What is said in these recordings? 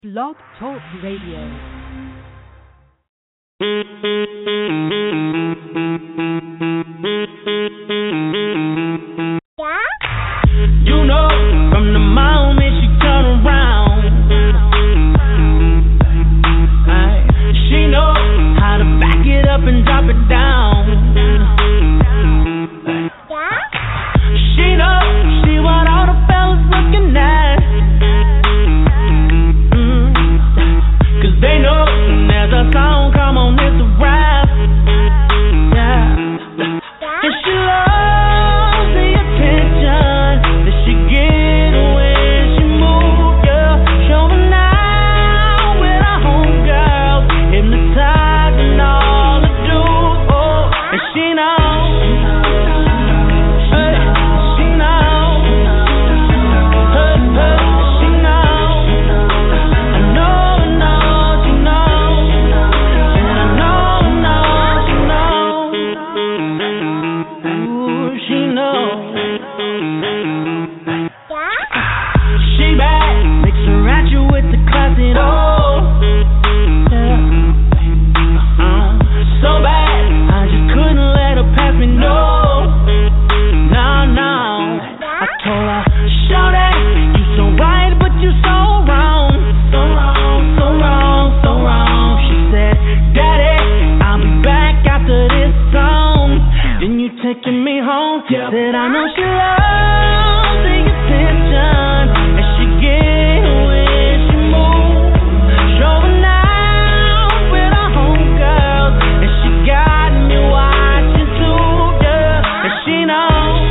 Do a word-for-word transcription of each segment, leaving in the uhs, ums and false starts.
Blog Talk Radio. You know, from the moment she turn around, ay, she know how to back it up and drop it down. She know she what all the fellas looking at. Mm. Cause they know there's a song, come on, it's a rap. Yeah. And she loves the attention that she get when she move, yeah. Showing out with her homegirls, hypnotizing all the dudes, oh. And she knows, hey, she knows, hey, hey, she knows. I know, I know, she knows, and I know, I know, she knows. Ooh, she knows. She bad, mix her at you with the classic, oh. Yeah. Uh, so bad, I just couldn't let her pass me, no. No, no. I told her, shawty, you so right, but you so wrong. So wrong, so wrong, so wrong. She said, Daddy, I'll be back after this song. Then you taking me home. Said I know she loves the attention and she get when she moves. Showing out with her homegirls and she got me watching too, yeah. And she knows,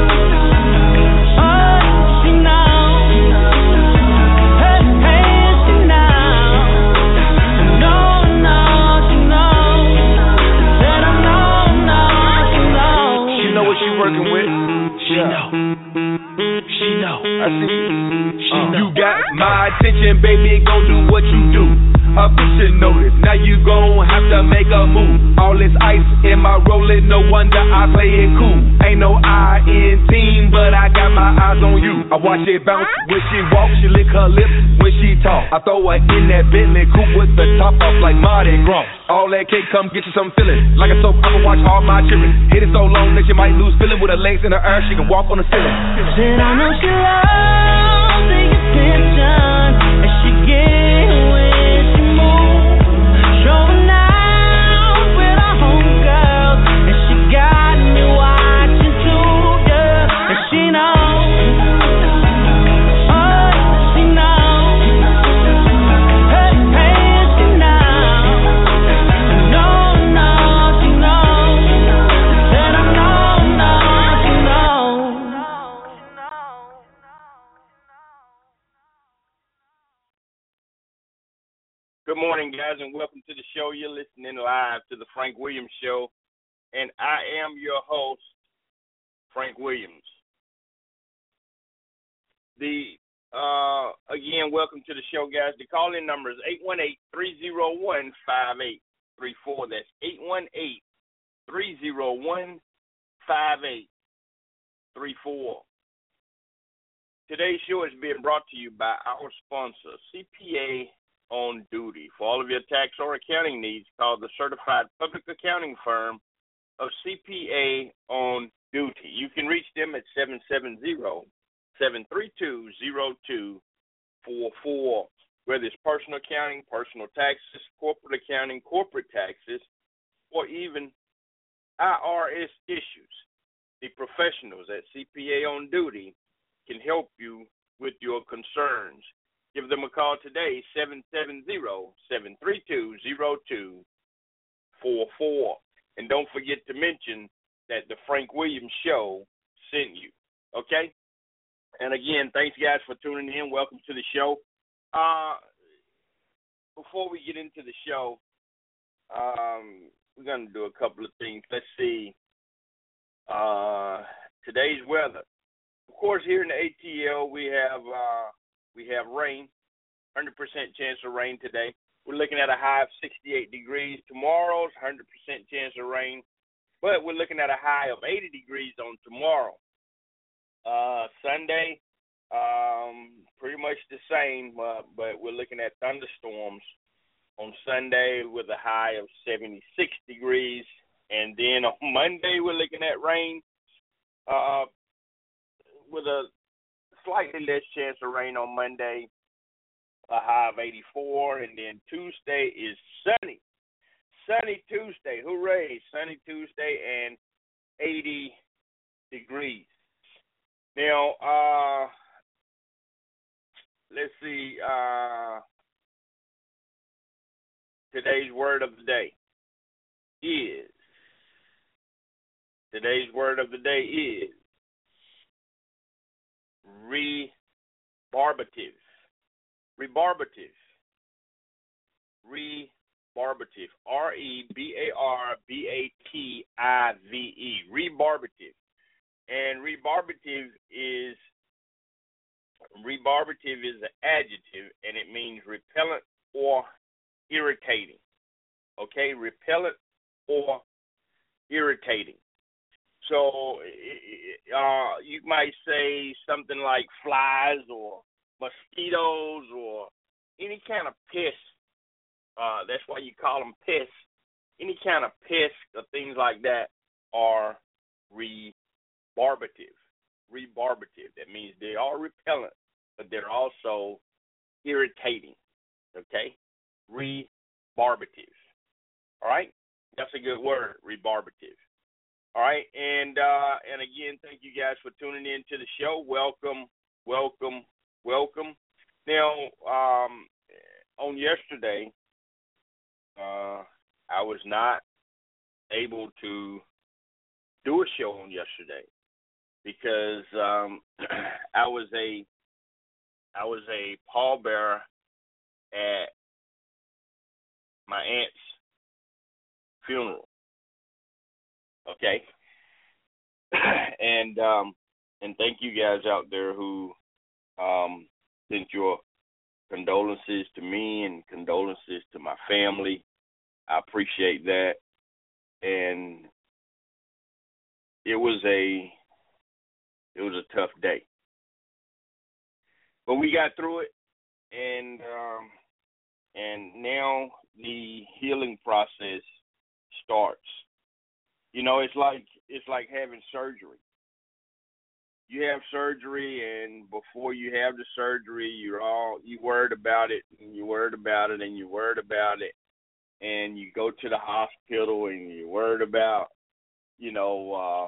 oh, she knows, hey, hey, she knows. I know, know, she knows. Said I know, know, she knows. She know what she working with. She know. She know. I see you. She Uh, know. You got my attention, baby. Go do what you do. A bitch should notice. Now you gon' have to make a move. All this ice in my rolling, no wonder I play it cool. Ain't no I in team, but I got my eyes on you. I watch it bounce when she walk, she lick her lips when she talk. I throw her in that Bentley coupe with the top off like Mardi Gras. All that cake, come get you some feeling. Like a soap, I'ma watch all my children. Hit it so long that you might lose feeling. With her legs in her air, she can walk on the ceiling. Said I know she loves the attention and she get when she moves. Showing out with her homegirls and she got me watching too, yeah. And she knows, oh, she knows, hey, hey, she knows. I know, know, she knows. Said I know, know, she knows. Good morning, guys, and welcome to the show. You're listening live to the Frank Williams Show, and I am your host, Frank Williams. The uh, again, welcome to the show, guys. The call-in number is eight one eight, three oh one, five eight three four. That's eight one eight, three oh one, five eight three four. Today's show is being brought to you by our sponsor, C P A on Duty. For all of your tax or accounting needs, call the certified public accounting firm of C P A on Duty. You can reach them at seven seven zero, seven three two, zero two four four. Whether it's personal accounting, personal taxes, corporate accounting, corporate taxes, or even I R S issues, the professionals at C P A on Duty can help you with your concerns. Give them a call today, seven seven zero, seven three two, zero two four four. And don't forget to mention that the Frank Williams Show sent you, okay? And again, thanks, guys, for tuning in. Welcome to the show. Uh, before we get into the show, um, we're going to do a couple of things. Let's see. Uh, today's weather. Of course, here in the A T L, we have uh, we have rain, one hundred percent chance of rain today. We're looking at a high of sixty-eight degrees. Tomorrow's one hundred percent chance of rain, but we're looking at a high of eighty degrees on tomorrow. Uh, Sunday, Um, pretty much the same, uh, but we're looking at thunderstorms on Sunday with a high of seventy-six degrees. And then on Monday, we're looking at rain uh, with a slightly less chance of rain on Monday, a high of eighty-four. And then Tuesday is sunny. Sunny Tuesday. Hooray. Sunny Tuesday and eighty degrees. Now, uh, let's see. Uh, today's word of the day is, today's word of the day is rebarbative. Rebarbative. Rebarbative. R E B A R B A T I V E. Rebarbative. And rebarbative is rebarbative is an adjective, and it means repellent or irritating. Okay, repellent or irritating. So uh, you might say something like flies or mosquitoes or any kind of pest. Uh, that's why you call them pests. Any kind of pests or things like that are rebarbative. Rebarbative. That means they are repellent, but they're also irritating. Okay? Rebarbative. All right? That's a good word, rebarbative. All right? And uh, and again, thank you guys for tuning in to the show. Welcome, welcome, welcome. Now, um, on yesterday, uh, I was not able to do a show on yesterday because um, I was a I was a pallbearer at my aunt's funeral. Okay, and um, and thank you guys out there who um, sent your condolences to me and condolences to my family. I appreciate that, and it was a it was a tough day, but we got through it, and um, and now the healing process starts. You know, it's like it's like having surgery. You have surgery, and before you have the surgery, you're all you worried about it, and you worried about it, and you worried about it, and you go to the hospital, and you're worried about, you know, uh,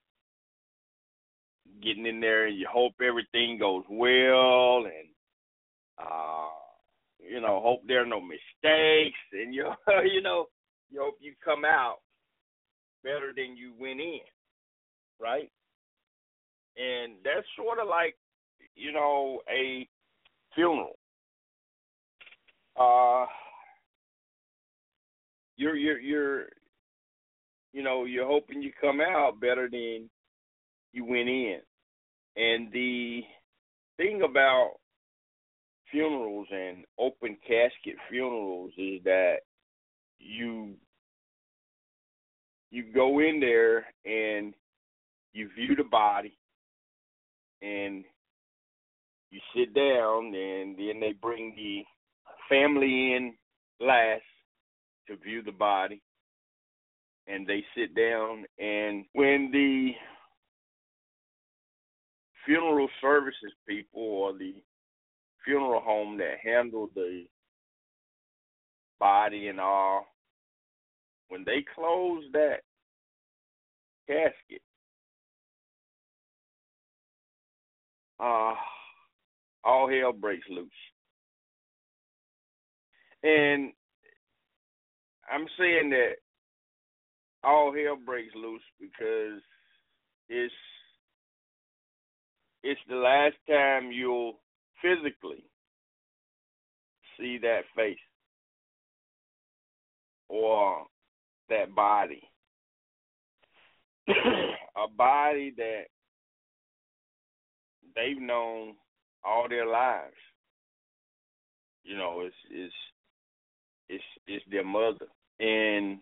getting in there, and you hope everything goes well, and uh, you know, hope there are no mistakes, and you you know, you hope you come out better than you went in, right? And that's sort of like, you know, a funeral. Uh, you're you're you're, you know, you're hoping you come out better than you went in. And the thing about funerals and open casket funerals is that you you go in there and you view the body, and you sit down, and then they bring the family in last to view the body, and they sit down, and when the funeral services people or the funeral home that handle the body and all, when they close that casket, uh, all hell breaks loose. And I'm saying that all hell breaks loose because it's it's the last time you'll physically see that face or that body. A body that they've known all their lives. You know, it's it's it's it's their mother. And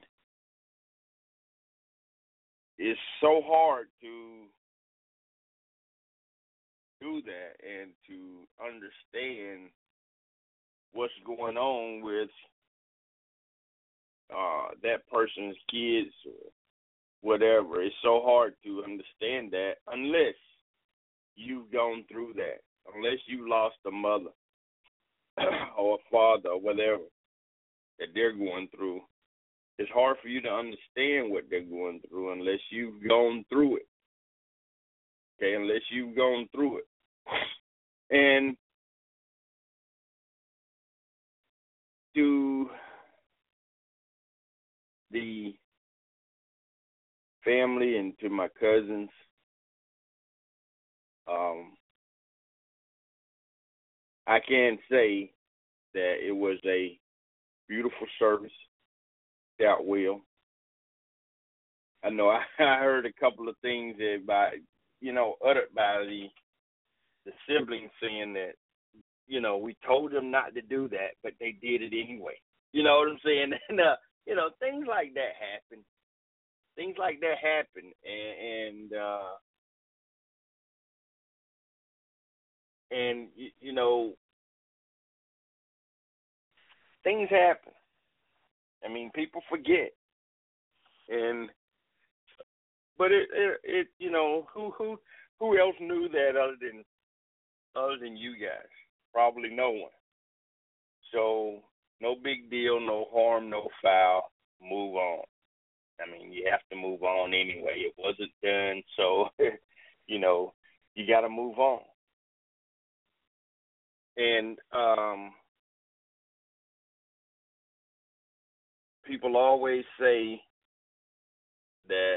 it's so hard to through that and to understand what's going on with uh, that person's kids or whatever. It's so hard to understand that unless you've gone through that, unless you lost a mother or a father or whatever that they're going through. It's hard for you to understand what they're going through unless you've gone through it. Okay, unless you've gone through it. And to the family and to my cousins, um, I can say that it was a beautiful service. Out well. I know I, I heard a couple of things that by, you know, uttered by the the siblings saying that, you know, we told them not to do that, but they did it anyway. You know what I'm saying? And, uh, you know, things like that happen. Things like that happen, and and, uh, and you, you know, things happen. I mean, people forget, and but it, it, it, you know, who, who, who else knew that other than, other than you guys? Probably no one. So no big deal, no harm, no foul. Move on. I mean, you have to move on anyway. It wasn't done, so you know, you got to move on. And um. People always say that,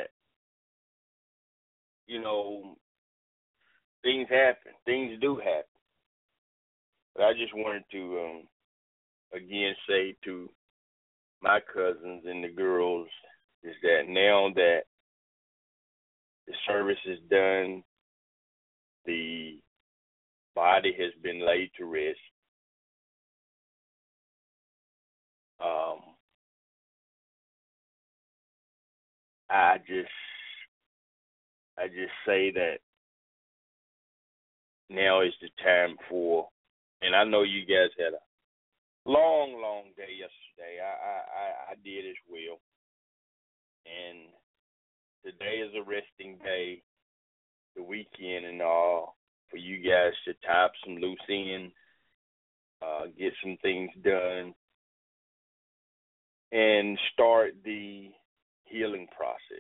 you know, things happen. Things do happen. But I just wanted to, um, again, say to my cousins and the girls is that now that the service is done, the body has been laid to rest. Um, I just, I just say that now is the time for, and I know you guys had a long, long day yesterday. I, I, I, I did as well. And today is a resting day, the weekend and all, for you guys to tie up some loose ends, uh, get some things done, and start the healing process.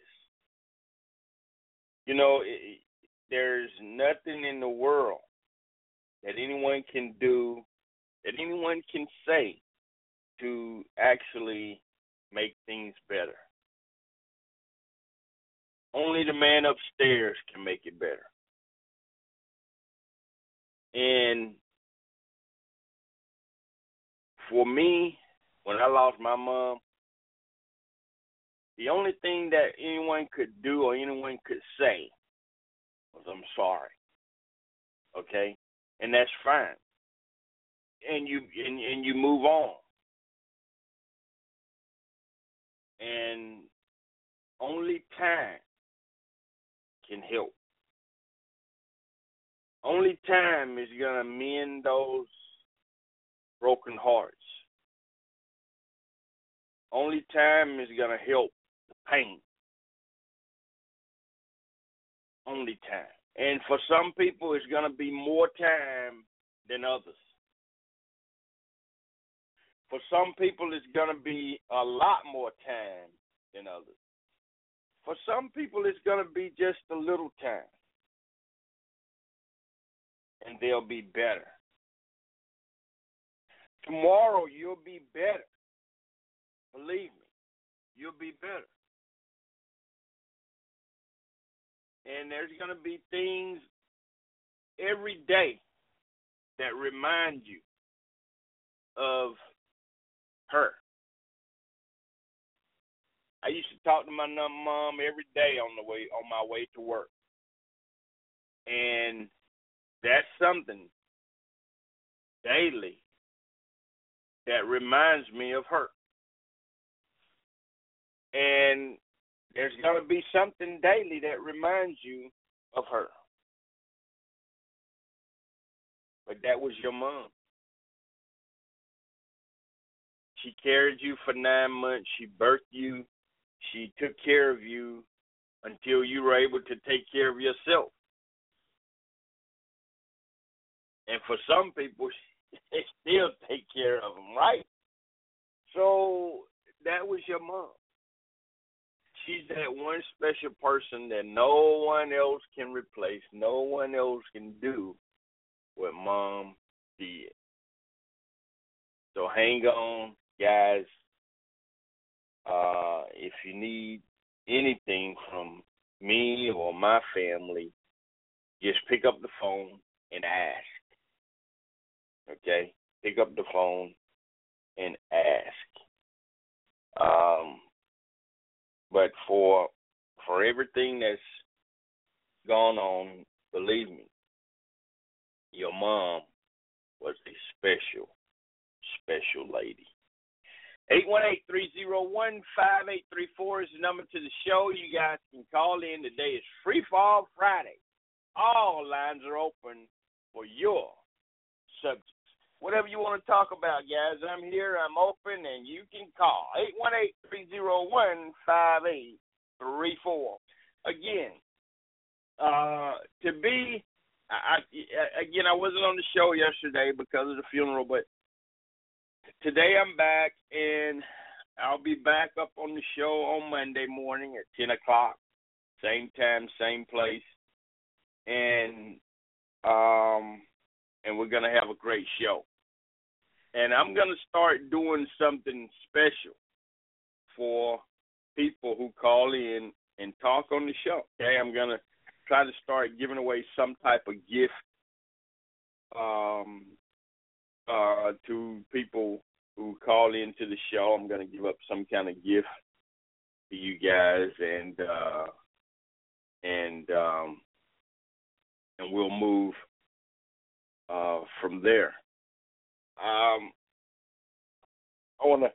You know, it, there's nothing in the world that anyone can do, that anyone can say to actually make things better. Only the man upstairs can make it better. And for me, when I lost my mom, the only thing that anyone could do or anyone could say was, I'm sorry. Okay? And that's fine. And you and, and you move on. And only time can help. Only time is going to mend those broken hearts. Only time is going to help the pain. Only time. And for some people, it's going to be more time than others. For some people, it's going to be a lot more time than others. For some people, it's going to be just a little time. And they'll be better. Tomorrow, you'll be better. Believe me, you'll be better. And there's going to be things every day that remind you of her. I used to talk to my mom every day on the way on my way to work. And that's something daily that reminds me of her. And there's going to be something daily that reminds you of her. but that was your mom. She carried you for nine months. She birthed you. She took care of you until you were able to take care of yourself. And for some people, they still take care of them, right? So that was your mom. She's that one special person that no one else can replace. No one else can do what mom did. So hang on, guys. Uh, if you need anything from me or my family, just pick up the phone and ask. Okay? Pick up the phone and ask. Um, but for for everything that's gone on, believe me, your mom was a special, special lady. eight one eight, three oh one, five eight three four is the number to the show. You guys can call in. Today is Free Fall Friday. All lines are open for your subjects. Whatever you want to talk about, guys, I'm here, I'm open, and you can call. eight one eight, three oh one, five eight three four. Again, uh, to be, I, I, again, I wasn't on the show yesterday because of the funeral, but today I'm back, and I'll be back up on the show on Monday morning at ten o'clock, same time, same place, and um, and we're going to have a great show. And I'm going to start doing something special for people who call in and talk on the show. Okay, I'm going to try to start giving away some type of gift um, uh, to people who call into the show. I'm going to give up some kind of gift to you guys, and uh, and um, and we'll move uh, from there. Um, I want to,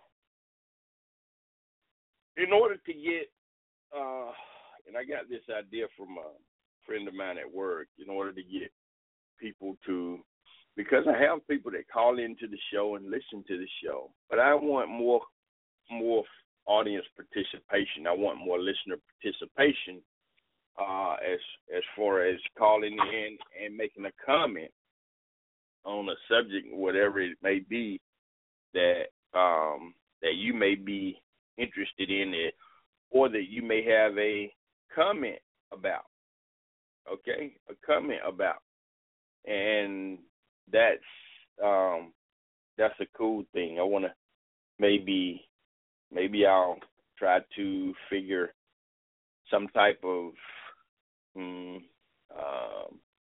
in order to get, uh, and I got this idea from a friend of mine at work, in order to get people to, because I have people that call into the show and listen to the show, but I want more, more audience participation. I want more listener participation uh, as as far as calling in and making a comment on a subject, whatever it may be, that um, that you may be interested in it, or that you may have a comment about. Okay, a comment about, and that's um, that's a cool thing. I want to maybe maybe I'll try to figure some type of um, um,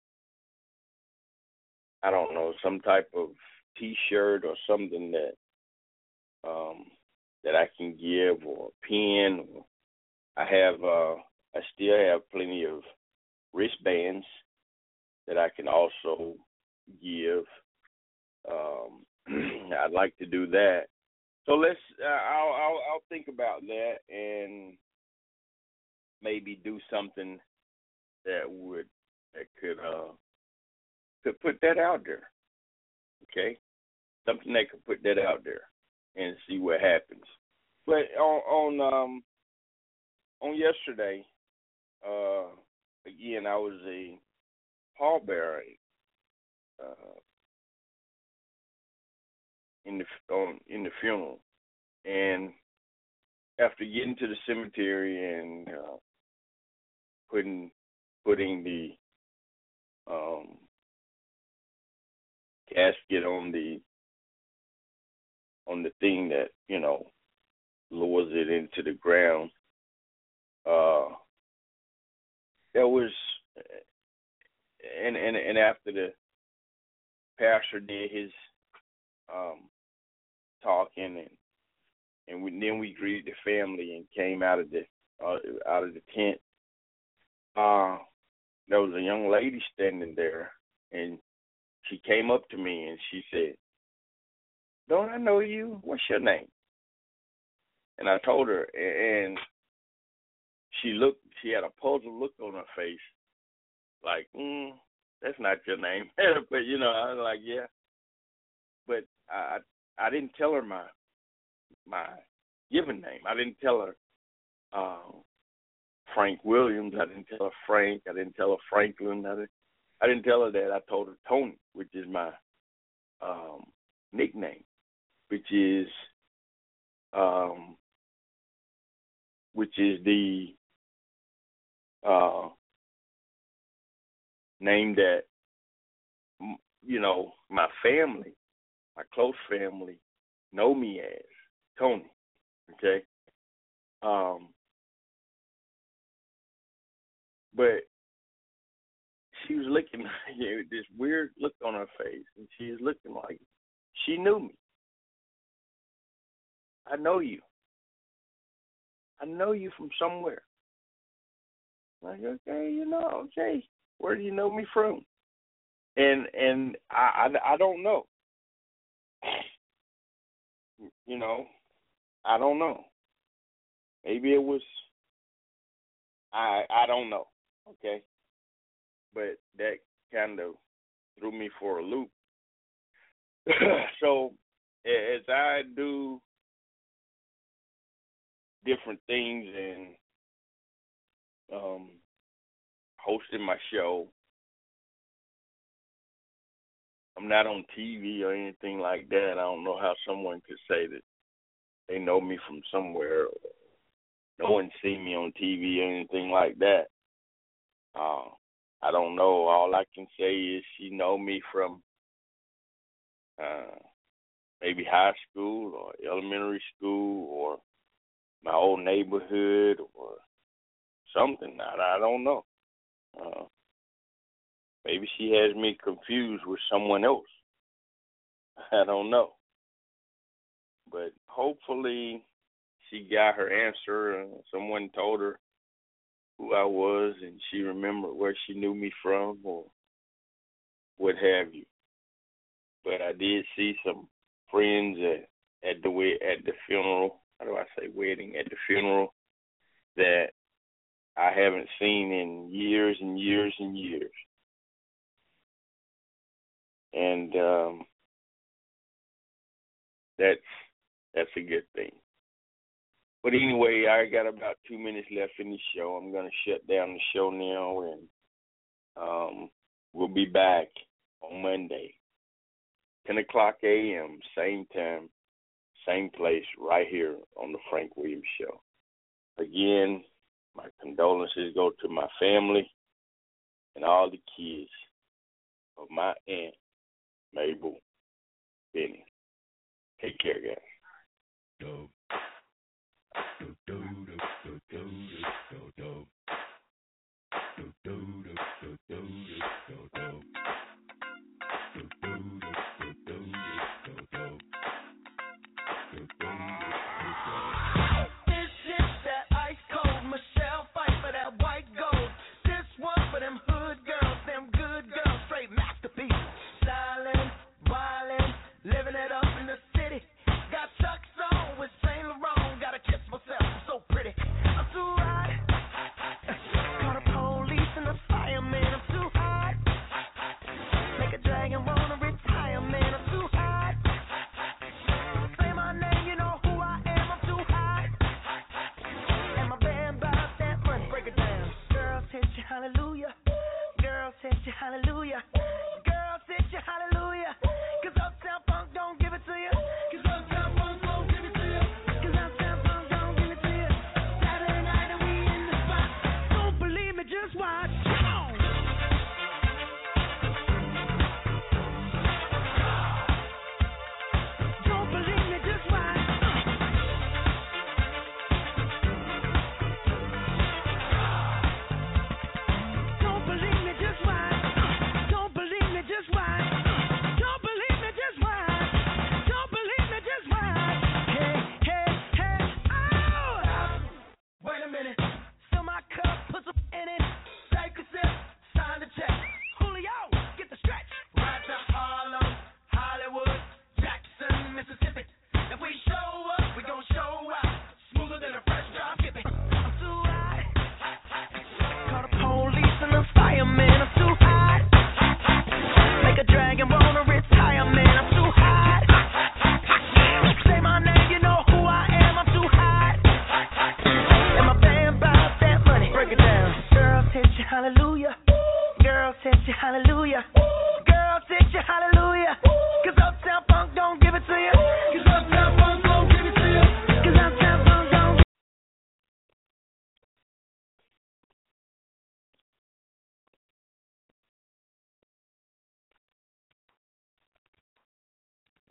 I don't know, some type of T-shirt or something that um, that I can give, or a pen. Or I have, uh, I still have plenty of wristbands that I can also give. Um, I'd like to do that. So let's, uh, I'll, I'll, I'll think about that and maybe do something that would, that could, uh, could put that out there, okay? Something that could put that out there and see what happens. But on on um on yesterday, uh, again, I was a pallbearer uh, in the on in the funeral, and after getting to the cemetery and uh, putting putting the um casket on the on the thing that, you know, lowers it into the ground. Uh, there was, and and and after the pastor did his um, talking, and and we, then we greeted the family and came out of the uh, out of the tent. Uh, there was a young lady standing there, and she came up to me and she said, "Don't I know you? What's your name?" And I told her, and she looked, she had a puzzled look on her face, like, mm, that's not your name. But, you know, I was like, yeah. But I I didn't tell her my my given name. I didn't tell her uh, Frank Williams. I didn't tell her Frank. I didn't tell her Franklin. I didn't, I didn't tell her that. I told her Tony, which is my um, nickname, which is um, which is the uh, name that, you know, my family, my close family, know me as Tony. Okay. Um, but she was looking, you know, this weird look on her face, and she was looking like she knew me. I know you. I know you from somewhere. Like, okay, you know, okay, where do you know me from? And and I, I, I don't know. You know, I don't know. Maybe it was, I I don't know, okay? But that kind of threw me for a loop. So as I do different things and um, hosting my show, I'm not on T V or anything like that. I don't know how someone could say that they know me from somewhere. No one seen me on T V or anything like that. Uh, I don't know. All I can say is she know me from uh, maybe high school or elementary school or my old neighborhood or something. I, I don't know. Uh, maybe she has me confused with someone else. I don't know. But hopefully she got her answer. Uh, someone told her who I was and she remembered where she knew me from or what have you. But I did see some friends at, at the at the funeral. How do I say wedding? At the funeral that I haven't seen in years and years and years. And um, that's that's a good thing. But anyway, I got about two minutes left in the show. I'm going to shut down the show now, and um, we'll be back on Monday, ten o'clock a.m., same time, same place, right here on the Frank Williams Show. Again, my condolences go to my family and all the kids of my aunt, Mabel Benny. Take care, guys. Dope. Do do do do do do do do do do do do do do This is that ice cold Michelle fight for that white gold. This one for them hood girls, them good girls, straight masterpieces. Stylin', wildin', living it up in the city. Got Chuck's on with hallelujah. Girl, set you hallelujah. Girl, set you hallelujah. Cause Uptown Funk don't